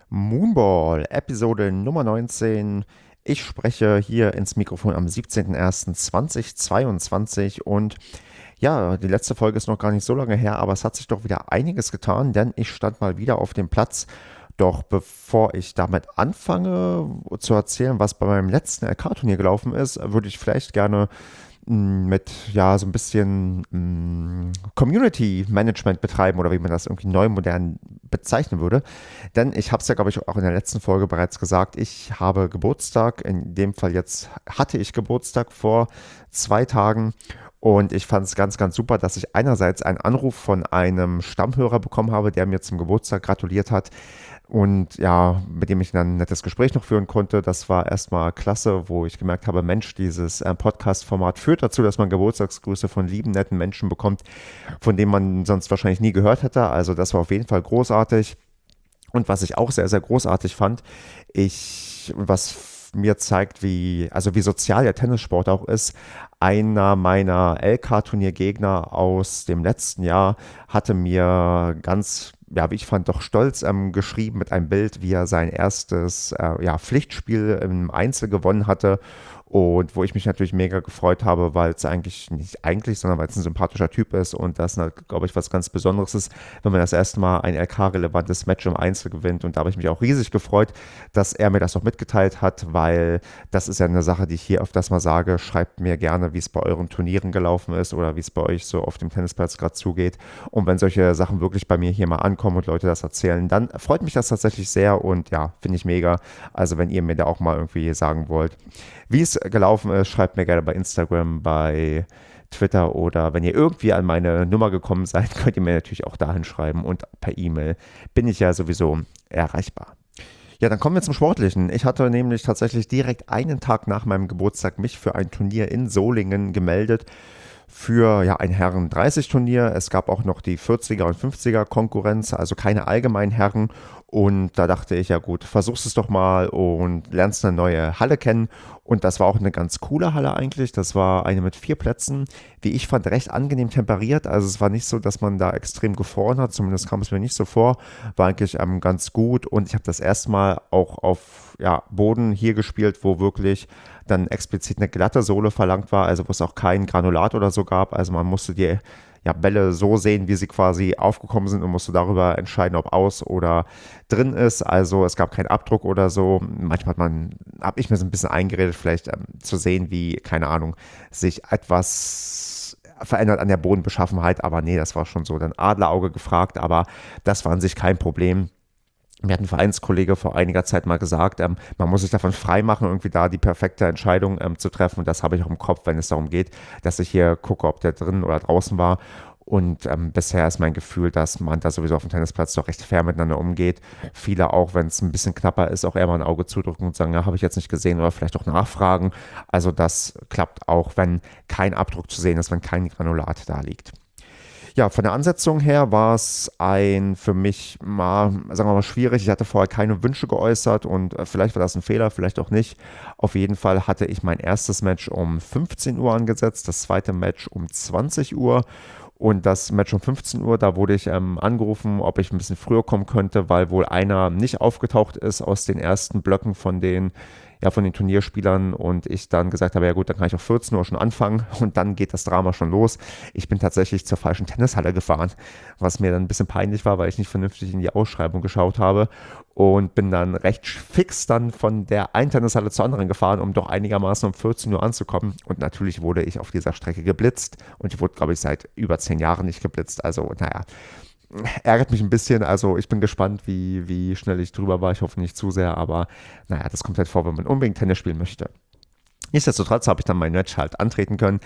Moonball, Episode Nummer 19. Ich spreche hier ins Mikrofon am 17.01.2022 und ja, die letzte Folge ist noch gar nicht so lange her, aber es hat sich doch wieder einiges getan, denn ich stand mal wieder auf dem Platz. Doch bevor ich damit anfange zu erzählen, was bei meinem letzten LK-Turnier gelaufen ist, würde ich vielleicht gerne mit ja so ein bisschen Community Management betreiben oder wie man das irgendwie neu modern bezeichnen würde. Denn ich habe es ja, glaube ich, auch in der letzten Folge bereits gesagt, ich habe Geburtstag. In dem Fall jetzt hatte ich Geburtstag vor 2 Tagen. Und ich fand es ganz, ganz super, dass ich einerseits einen Anruf von einem Stammhörer bekommen habe, der mir zum Geburtstag gratuliert hat. Und ja, mit dem ich dann ein nettes Gespräch noch führen konnte. Das war erstmal klasse, wo ich gemerkt habe, Mensch, dieses Podcast-Format führt dazu, dass man Geburtstagsgrüße von lieben, netten Menschen bekommt, von denen man sonst wahrscheinlich nie gehört hätte. Also das war auf jeden Fall großartig. Und was ich auch sehr, sehr großartig fand, was mir zeigt, wie sozial der Tennissport auch ist. Einer meiner LK-Turniergegner aus dem letzten Jahr hatte mir ganz, ja, wie ich fand, doch stolz geschrieben mit einem Bild, wie er sein erstes Pflichtspiel im Einzel gewonnen hatte. Und wo ich mich natürlich mega gefreut habe, weil es sondern weil es ein sympathischer Typ ist und das, glaube ich, was ganz Besonderes ist, wenn man das erste Mal ein LK-relevantes Match im Einzel gewinnt. Und da habe ich mich auch riesig gefreut, dass er mir das auch mitgeteilt hat, weil das ist ja eine Sache, die ich hier öfters mal sage. Schreibt mir gerne, wie es bei euren Turnieren gelaufen ist oder wie es bei euch so auf dem Tennisplatz gerade zugeht. Und wenn solche Sachen wirklich bei mir hier mal ankommen und Leute das erzählen, dann freut mich das tatsächlich sehr und ja, finde ich mega. Also wenn ihr mir da auch mal irgendwie sagen wollt, wie es gelaufen ist, schreibt mir gerne bei Instagram, bei Twitter oder wenn ihr irgendwie an meine Nummer gekommen seid, könnt ihr mir natürlich auch dahin schreiben und per E-Mail bin ich ja sowieso erreichbar. Ja, dann kommen wir zum Sportlichen. Ich hatte nämlich tatsächlich direkt einen Tag nach meinem Geburtstag mich für ein Turnier in Solingen gemeldet für ja, ein Herren-30-Turnier. Es gab auch noch die 40er und 50er Konkurrenz, also keine allgemeinen Herren. Und da dachte ich, ja gut, versuchst es doch mal und lernst eine neue Halle kennen. Und das war auch eine ganz coole Halle eigentlich. Das war eine mit 4 Plätzen, wie ich fand, recht angenehm temperiert. Also es war nicht so, dass man da extrem gefroren hat, zumindest kam es mir nicht so vor. War eigentlich ganz gut und ich habe das erste Mal auch auf Boden hier gespielt, wo wirklich dann explizit eine glatte Sohle verlangt war, also wo es auch kein Granulat oder so gab. Also man musste die Bälle so sehen, wie sie quasi aufgekommen sind und musste darüber entscheiden, ob aus oder drin ist. Also es gab keinen Abdruck oder so. Manchmal habe ich mir so ein bisschen eingeredet, vielleicht zu sehen, wie, keine Ahnung, sich etwas verändert an der Bodenbeschaffenheit. Aber nee, das war schon so dann Adlerauge gefragt, aber das war an sich kein Problem. Mir hat ein Vereinskollege vor einiger Zeit mal gesagt, man muss sich davon freimachen, irgendwie da die perfekte Entscheidung zu treffen. Und das habe ich auch im Kopf, wenn es darum geht, dass ich hier gucke, ob der drin oder draußen war. Und bisher ist mein Gefühl, dass man da sowieso auf dem Tennisplatz doch recht fair miteinander umgeht. Viele auch, wenn es ein bisschen knapper ist, auch eher mal ein Auge zudrücken und sagen, ja, habe ich jetzt nicht gesehen oder vielleicht auch nachfragen. Also das klappt auch, wenn kein Abdruck zu sehen ist, wenn kein Granulat da liegt. Ja, von der Ansetzung her war es für mich mal, sagen wir mal, schwierig. Ich hatte vorher keine Wünsche geäußert und vielleicht war das ein Fehler, vielleicht auch nicht. Auf jeden Fall hatte ich mein erstes Match um 15 Uhr angesetzt, das zweite Match um 20 Uhr. Und das Match um 15 Uhr, da wurde ich angerufen, ob ich ein bisschen früher kommen könnte, weil wohl einer nicht aufgetaucht ist aus den ersten Blöcken von den Turnierspielern und ich dann gesagt habe, ja gut, dann kann ich auf 14 Uhr schon anfangen und dann geht das Drama schon los. Ich bin tatsächlich zur falschen Tennishalle gefahren, was mir dann ein bisschen peinlich war, weil ich nicht vernünftig in die Ausschreibung geschaut habe und bin dann recht fix dann von der einen Tennishalle zur anderen gefahren, um doch einigermaßen um 14 Uhr anzukommen und natürlich wurde ich auf dieser Strecke geblitzt und ich wurde, glaube ich, seit über 10 Jahren nicht geblitzt, also naja, ärgert mich ein bisschen, also ich bin gespannt, wie schnell ich drüber war. Ich hoffe nicht zu sehr, aber naja, das kommt halt vor, wenn man unbedingt Tennis spielen möchte. Nichtsdestotrotz habe ich dann mein Match halt antreten können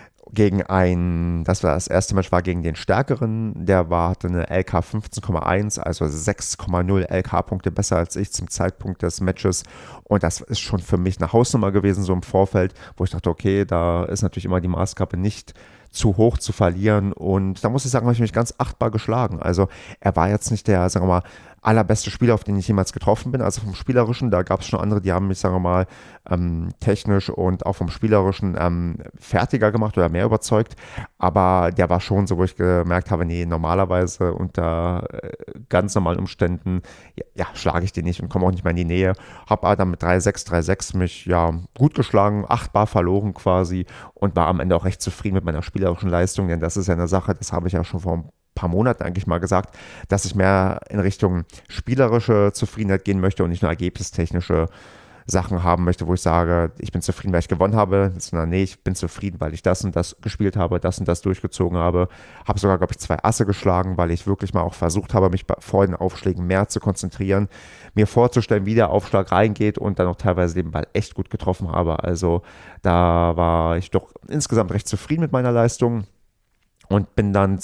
das erste Match war gegen den Stärkeren, hatte eine LK 15,1, also 6,0 LK-Punkte besser als ich zum Zeitpunkt des Matches und das ist schon für mich eine Hausnummer gewesen, so im Vorfeld, wo ich dachte, okay, da ist natürlich immer die Maßgabe nicht zu hoch zu verlieren. Und da muss ich sagen, habe ich mich ganz achtbar geschlagen. Also er war jetzt nicht der, sagen wir mal, allerbeste Spieler, auf den ich jemals getroffen bin. Also vom Spielerischen, da gab es schon andere, die haben mich, sagen wir mal, technisch und auch vom Spielerischen fertiger gemacht oder mehr überzeugt. Aber der war schon so, wo ich gemerkt habe, nee, normalerweise unter ganz normalen Umständen, ja, schlage ich den nicht und komme auch nicht mehr in die Nähe. Habe aber dann mit 3-6, 3-6 mich ja gut geschlagen, achtbar verloren quasi und war am Ende auch recht zufrieden mit meiner spielerischen Leistung, denn das ist ja eine Sache, das habe ich ja schon vor ein paar Monaten eigentlich mal gesagt, dass ich mehr in Richtung spielerische Zufriedenheit gehen möchte und nicht nur ergebnistechnische Sachen haben möchte, wo ich sage, ich bin zufrieden, weil ich gewonnen habe, sondern nee, ich bin zufrieden, weil ich das und das gespielt habe, das und das durchgezogen habe. Habe sogar, glaube ich, 2 Asse geschlagen, weil ich wirklich mal auch versucht habe, mich vor den Aufschlägen mehr zu konzentrieren, mir vorzustellen, wie der Aufschlag reingeht und dann auch teilweise den Ball echt gut getroffen habe. Also da war ich doch insgesamt recht zufrieden mit meiner Leistung und bin dann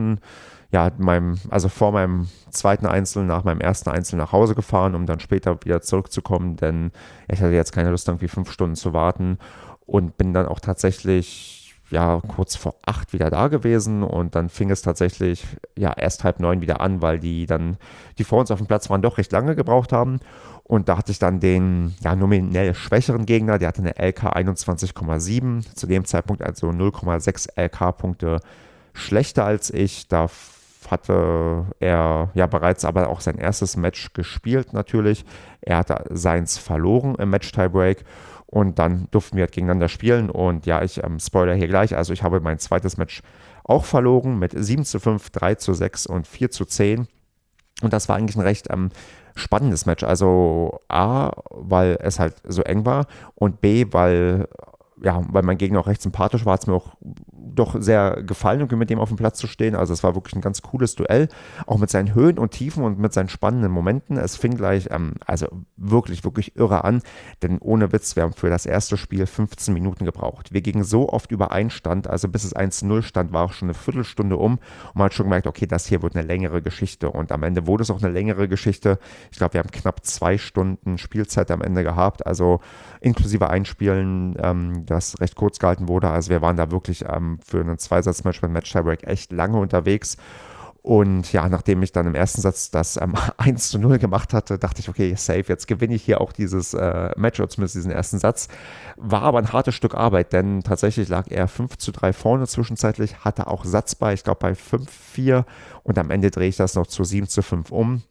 also vor meinem zweiten Einzel, nach meinem ersten Einzel nach Hause gefahren, um dann später wieder zurückzukommen, denn ich hatte jetzt keine Lust, irgendwie 5 Stunden zu warten und bin dann auch tatsächlich, ja, kurz vor 8 wieder da gewesen und dann fing es tatsächlich, ja, erst 8:30 wieder an, weil die vor uns auf dem Platz waren, doch recht lange gebraucht haben. Und da hatte ich dann den ja, nominell schwächeren Gegner, der hatte eine LK 21,7, zu dem Zeitpunkt also 0,6 LK-Punkte schlechter als ich. Da hatte er ja bereits aber auch sein erstes Match gespielt natürlich. Er hatte seins verloren im Match-Tiebreak und dann durften wir halt gegeneinander spielen und ja, ich spoiler hier gleich, also ich habe mein zweites Match auch verloren mit 7:5, 3:6 und 4:10 und das war eigentlich ein recht spannendes Match. Also A, weil es halt so eng war und B, weil mein Gegner auch recht sympathisch war, hat es mir auch doch sehr gefallen, irgendwie mit dem auf dem Platz zu stehen. Also es war wirklich ein ganz cooles Duell, auch mit seinen Höhen und Tiefen und mit seinen spannenden Momenten. Es fing gleich, also wirklich, wirklich irre an, denn ohne Witz, wir haben für das erste Spiel 15 Minuten gebraucht. Wir gingen so oft über Einstand, also bis es 1:0 stand, war auch schon eine Viertelstunde um und man hat schon gemerkt, okay, das hier wird eine längere Geschichte und am Ende wurde es auch eine längere Geschichte. Ich glaube, wir haben knapp 2 Stunden Spielzeit am Ende gehabt, also inklusive Einspielen, das recht kurz gehalten wurde. Also wir waren da wirklich für einen Zweisatzmatch mit Match-Tiebreak echt lange unterwegs. Und ja, nachdem ich dann im ersten Satz das 1:0 gemacht hatte, dachte ich, okay, safe, jetzt gewinne ich hier auch dieses Match, oder zumindest diesen ersten Satz. War aber ein hartes Stück Arbeit, denn tatsächlich lag er 5:3 vorne zwischenzeitlich, hatte auch Satz bei, ich glaube bei 5:4 und am Ende drehe ich das noch zu 7:5 um.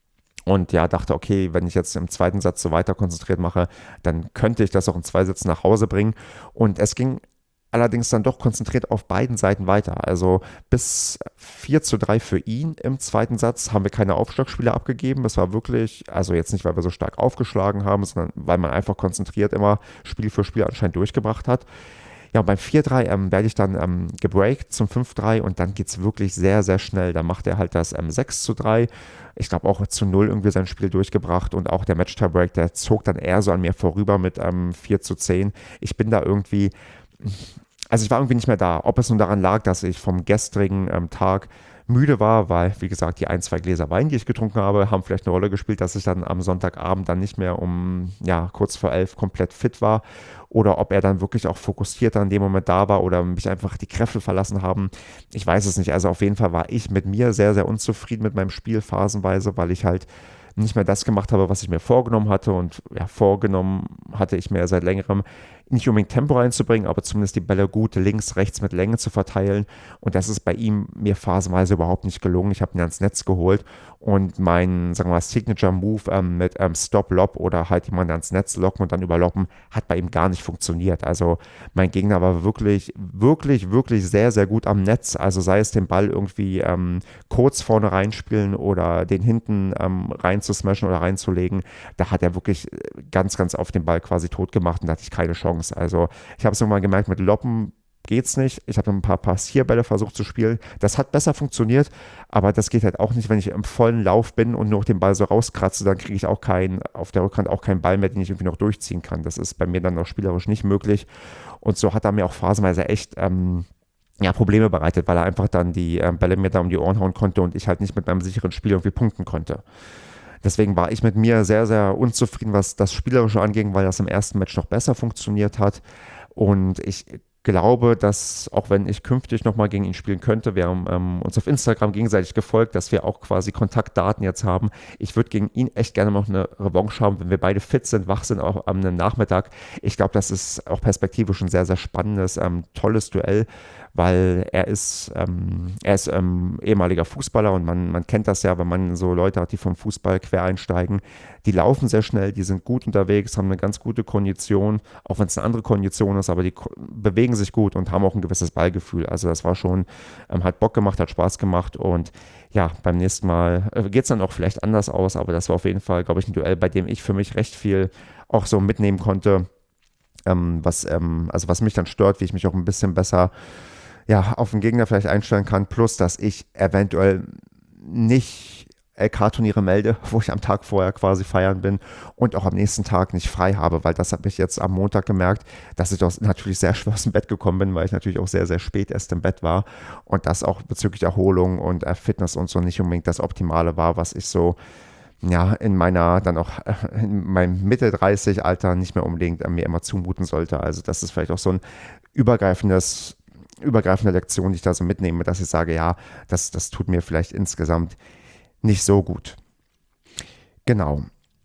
Und ja, dachte, okay, wenn ich jetzt im zweiten Satz so weiter konzentriert mache, dann könnte ich das auch in 2 Sätzen nach Hause bringen. Und es ging allerdings dann doch konzentriert auf beiden Seiten weiter. Also bis 4:3 für ihn im zweiten Satz haben wir keine Aufschlagspiele abgegeben. Es war wirklich, also jetzt nicht, weil wir so stark aufgeschlagen haben, sondern weil man einfach konzentriert immer Spiel für Spiel anscheinend durchgebracht hat. Ja, und beim 4:3 werde ich dann gebreakt zum 5:3 und dann geht es wirklich sehr, sehr schnell. Da macht er halt das 6:3. Ich glaube auch zu 0 irgendwie sein Spiel durchgebracht und auch der Match-Tiebreak, der zog dann eher so an mir vorüber mit 4:10. Ich bin da irgendwie, also ich war irgendwie nicht mehr da. Ob es nun daran lag, dass ich vom gestrigen Tag müde war, weil, wie gesagt, die 1, 2 Gläser Wein, die ich getrunken habe, haben vielleicht eine Rolle gespielt, dass ich dann am Sonntagabend dann nicht mehr kurz vor 11 komplett fit war oder ob er dann wirklich auch fokussierter in dem Moment da war oder mich einfach die Kräfte verlassen haben. Ich weiß es nicht. Also auf jeden Fall war ich mit mir sehr, sehr unzufrieden mit meinem Spiel phasenweise, weil ich halt nicht mehr das gemacht habe, was ich mir vorgenommen hatte und ja, vorgenommen hatte ich mir seit längerem nicht unbedingt Tempo reinzubringen, aber zumindest die Bälle gut links, rechts mit Länge zu verteilen und das ist bei ihm mir phasenweise überhaupt nicht gelungen. Ich habe ihn ans Netz geholt und mein, sagen wir mal, Signature-Move mit Stop-Lob oder halt jemanden ans Netz locken und dann überloppen, hat bei ihm gar nicht funktioniert. Also mein Gegner war wirklich, wirklich, wirklich sehr, sehr gut am Netz. Also sei es den Ball irgendwie kurz vorne reinspielen oder den hinten rein zu smashen oder reinzulegen, da hat er wirklich ganz, ganz auf den Ball quasi tot gemacht und da hatte ich keine Chance. Also ich habe es irgendwann gemerkt, mit Loppen geht's nicht. Ich habe ein paar Passierbälle versucht zu spielen. Das hat besser funktioniert, aber das geht halt auch nicht, wenn ich im vollen Lauf bin und nur den Ball so rauskratze, dann kriege ich auch auf der Rückhand auch keinen Ball mehr, den ich irgendwie noch durchziehen kann. Das ist bei mir dann auch spielerisch nicht möglich. Und so hat er mir auch phasenweise echt Probleme bereitet, weil er einfach dann die Bälle mir da um die Ohren hauen konnte und ich halt nicht mit meinem sicheren Spiel irgendwie punkten konnte. Deswegen war ich mit mir sehr, sehr unzufrieden, was das Spielerische anging, weil das im ersten Match noch besser funktioniert hat. Und ich glaube, dass auch wenn ich künftig nochmal gegen ihn spielen könnte, wir haben uns auf Instagram gegenseitig gefolgt, dass wir auch quasi Kontaktdaten jetzt haben. Ich würde gegen ihn echt gerne noch eine Revanche haben, wenn wir beide fit sind, wach sind, auch am Nachmittag. Ich glaube, das ist auch perspektivisch ein sehr, sehr spannendes, tolles Duell, weil er ist ehemaliger Fußballer und man kennt das ja, wenn man so Leute hat, die vom Fußball quer einsteigen. Die laufen sehr schnell, die sind gut unterwegs, haben eine ganz gute Kondition, auch wenn es eine andere Kondition ist, aber die bewegen sich gut und haben auch ein gewisses Ballgefühl. Also das war schon, hat Bock gemacht, hat Spaß gemacht und ja, beim nächsten Mal geht es dann auch vielleicht anders aus, aber das war auf jeden Fall, glaube ich, ein Duell, bei dem ich für mich recht viel auch so mitnehmen konnte, also was mich dann stört, wie ich mich auch ein bisschen besser ja, auf den Gegner vielleicht einstellen kann, plus dass ich eventuell nicht LK-Turniere melde, wo ich am Tag vorher quasi feiern bin und auch am nächsten Tag nicht frei habe, weil das habe ich jetzt am Montag gemerkt, dass ich doch natürlich sehr schwer aus dem Bett gekommen bin, weil ich natürlich auch sehr, sehr spät erst im Bett war und das auch bezüglich Erholung und Fitness und so nicht unbedingt das Optimale war, was ich so ja, in meinem Mitte-30-Alter nicht mehr unbedingt mir immer zumuten sollte. Also das ist vielleicht auch so ein übergreifende Lektion, die ich da so mitnehme, dass ich sage, ja, das tut mir vielleicht insgesamt nicht so gut. Genau.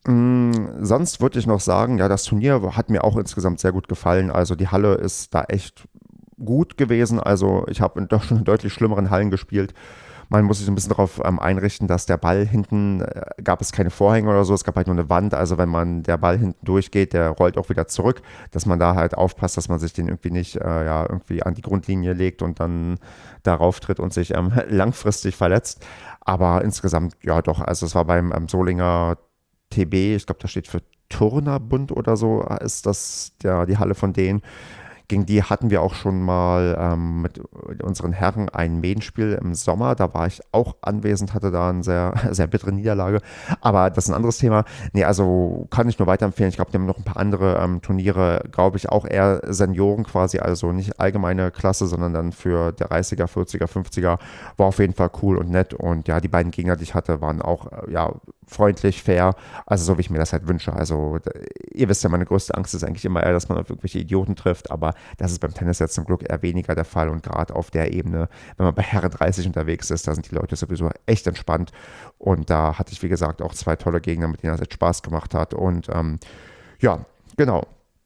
Sonst würde ich noch sagen, ja, das Turnier hat mir auch insgesamt sehr gut gefallen. Also die Halle ist da echt gut gewesen. Also ich habe doch schon in deutlich schlimmeren Hallen gespielt. Man muss sich so ein bisschen darauf einrichten, dass der Ball hinten, gab es keine Vorhänge oder so, es gab halt nur eine Wand. Also wenn der Ball hinten durchgeht, der rollt auch wieder zurück, dass man da halt aufpasst, dass man sich den irgendwie nicht ja, irgendwie an die Grundlinie legt und dann darauf tritt und sich langfristig verletzt. Aber insgesamt, ja doch, also es war beim Solinger TB, ich glaube, das steht für Turnerbund oder so, ist das ja die Halle von denen. Gegen die hatten wir auch schon mal mit unseren Herren ein Medenspiel im Sommer. Da war ich auch anwesend, hatte da eine sehr, sehr bittere Niederlage. Aber das ist ein anderes Thema. Nee, also kann ich nur weiterempfehlen. Ich glaube, die haben noch ein paar andere Turniere, glaube ich, auch eher Senioren quasi. Also nicht allgemeine Klasse, sondern dann für 30er, 40er, 50er. War auf jeden Fall cool und nett. Und ja, die beiden Gegner, die ich hatte, waren auch ja, freundlich, fair. Also so, wie ich mir das halt wünsche. Also ihr wisst ja, meine größte Angst ist eigentlich immer eher, dass man auf irgendwelche Idioten trifft. Aber das ist beim Tennis jetzt zum Glück eher weniger der Fall und gerade auf der Ebene, wenn man bei Herren 30 unterwegs ist, da sind die Leute sowieso echt entspannt und da hatte ich, wie gesagt, auch zwei tolle Gegner, mit denen das echt Spaß gemacht hat und ja, genau.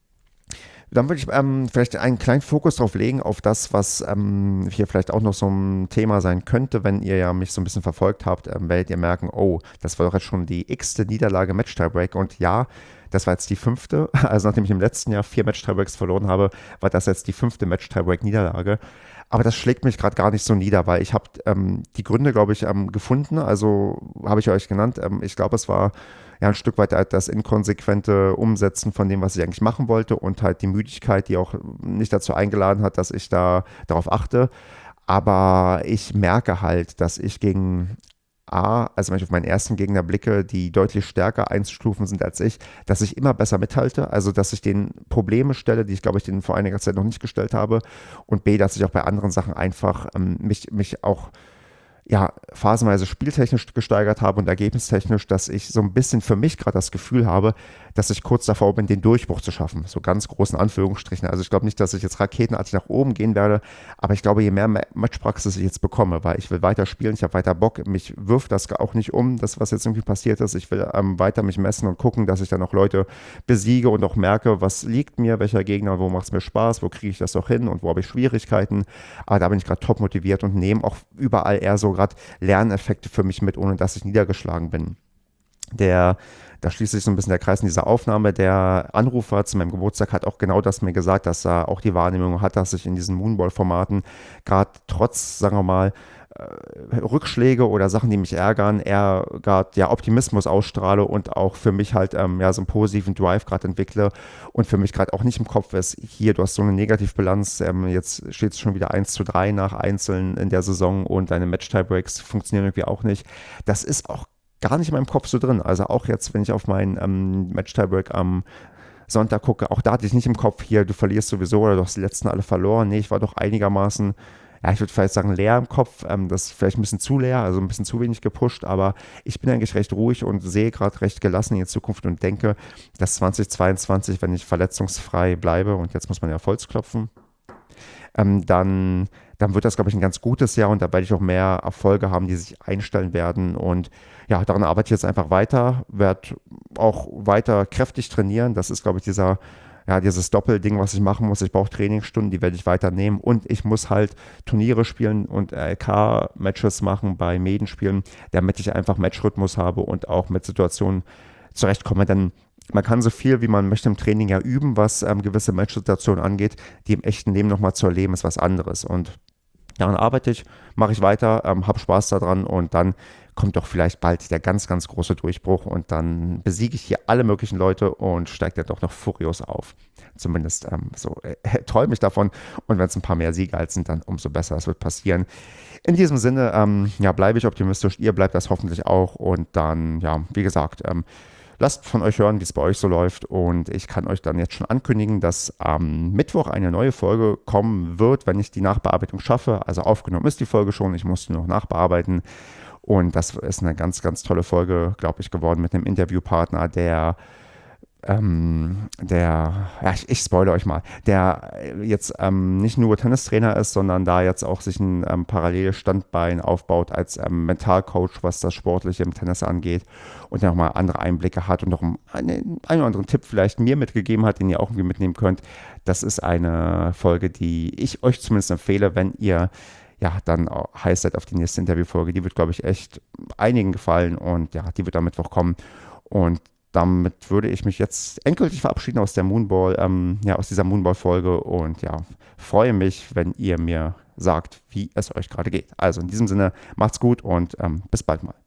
Dann würde ich vielleicht einen kleinen Fokus drauf legen, auf das, was hier vielleicht auch noch so ein Thema sein könnte, wenn ihr ja mich so ein bisschen verfolgt habt, werdet ihr merken, oh, das war doch jetzt schon die x-te Niederlage Match-Tiebreak und ja, das war jetzt die 5. Also nachdem ich im letzten Jahr 4 Match-Tiebreaks verloren habe, war das jetzt die 5. Match-Tiebreak-Niederlage. Aber das schlägt mich gerade gar nicht so nieder, weil ich habe die Gründe, glaube ich, gefunden. Also habe ich euch genannt. Ich glaube, es war ja ein Stück weit halt das inkonsequente Umsetzen von dem, was ich eigentlich machen wollte und halt die Müdigkeit, die auch nicht dazu eingeladen hat, dass ich da darauf achte. Aber ich merke halt, dass ich gegen also wenn ich auf meinen ersten Gegner blicke, die deutlich stärker einzustufen sind als ich, dass ich immer besser mithalte, also dass ich denen Probleme stelle, die ich glaube ich denen vor einiger Zeit noch nicht gestellt habe und B, dass ich auch bei anderen Sachen einfach mich auch ja, phasenweise spieltechnisch gesteigert habe und ergebnistechnisch, dass ich so ein bisschen für mich gerade das Gefühl habe, dass ich kurz davor bin, den Durchbruch zu schaffen. So ganz großen Anführungsstrichen. Also ich glaube nicht, dass ich jetzt raketenartig nach oben gehen werde, aber ich glaube, je mehr Matchpraxis ich jetzt bekomme, weil ich will weiter spielen, ich habe weiter Bock, mich wirft das auch nicht um, das, was jetzt irgendwie passiert ist. Ich will weiter mich messen und gucken, dass ich dann auch Leute besiege und auch merke, was liegt mir, welcher Gegner, wo macht es mir Spaß, wo kriege ich das auch hin und wo habe ich Schwierigkeiten. Aber da bin ich gerade top motiviert und nehme auch überall eher so gerade Lerneffekte für mich mit, ohne dass ich niedergeschlagen bin. Da schließt sich so ein bisschen der Kreis in dieser Aufnahme. Der Anrufer zu meinem Geburtstag hat auch genau das mir gesagt, dass er auch die Wahrnehmung hat, dass ich in diesen Moonball-Formaten gerade trotz, sagen wir mal, Rückschläge oder Sachen, die mich ärgern, eher gerade ja, Optimismus ausstrahle und auch für mich halt ja, so einen positiven Drive gerade entwickle und für mich gerade auch nicht im Kopf ist, hier, du hast so eine Negativbilanz, jetzt steht es schon wieder 1:3 nach Einzeln in der Saison und deine Match-Tiebreaks funktionieren irgendwie auch nicht. Das ist auch gar nicht in meinem Kopf so drin. Also auch jetzt, wenn ich auf meinen Match-Tiebreak am Sonntag gucke, auch da hatte ich nicht im Kopf hier, du verlierst sowieso oder du hast die letzten alle verloren. Nee, ich war doch einigermaßen, ja, ich würde vielleicht sagen, leer im Kopf. Das ist vielleicht ein bisschen zu leer, also ein bisschen zu wenig gepusht, aber ich bin eigentlich recht ruhig und sehe gerade recht gelassen in die Zukunft und denke, dass 2022, wenn ich verletzungsfrei bleibe, und jetzt muss man ja auf Holz klopfen, dann wird das, glaube ich, ein ganz gutes Jahr und da werde ich auch mehr Erfolge haben, die sich einstellen werden. Und ja, daran arbeite ich jetzt einfach weiter, werde auch weiter kräftig trainieren. Das ist, glaube ich, dieses Doppelding, was ich machen muss. Ich brauche Trainingsstunden, die werde ich weiter nehmen und ich muss halt Turniere spielen und LK-Matches machen bei Medenspielen, damit ich einfach Matchrhythmus habe und auch mit Situationen zurechtkomme. Denn man kann so viel, wie man möchte im Training ja üben, was gewisse Matchsituationen angeht, die im echten Leben nochmal zu erleben, ist was anderes. Und daran arbeite ich, mache ich weiter, habe Spaß daran und dann kommt doch vielleicht bald der ganz, ganz große Durchbruch und dann besiege ich hier alle möglichen Leute und steige dann doch noch furios auf. Zumindest träume ich davon und wenn es ein paar mehr Siege als sind, dann umso besser. Das wird passieren. In diesem Sinne, bleibe ich optimistisch. Ihr bleibt das hoffentlich auch und dann, ja, wie gesagt, lasst von euch hören, wie es bei euch so läuft und ich kann euch dann jetzt schon ankündigen, dass am Mittwoch eine neue Folge kommen wird, wenn ich die Nachbearbeitung schaffe. Also aufgenommen ist die Folge schon, ich musste nur noch nachbearbeiten und das ist eine ganz, ganz tolle Folge, glaube ich, geworden mit einem Interviewpartner, ich spoilere euch mal, der jetzt nicht nur Tennistrainer ist, sondern da jetzt auch sich ein paralleles Standbein aufbaut als Mentalcoach, was das Sportliche im Tennis angeht und der nochmal andere Einblicke hat und noch einen oder anderen Tipp vielleicht mir mitgegeben hat, den ihr auch irgendwie mitnehmen könnt. Das ist eine Folge, die ich euch zumindest empfehle, wenn ihr ja, dann heiß seid auf die nächste Interviewfolge. Die wird, glaube ich, echt einigen gefallen und ja, die wird am Mittwoch kommen und damit würde ich mich jetzt endgültig verabschieden aus der aus dieser Moonball-Folge und ja, freue mich, wenn ihr mir sagt, wie es euch gerade geht. Also in diesem Sinne, macht's gut und bis bald mal.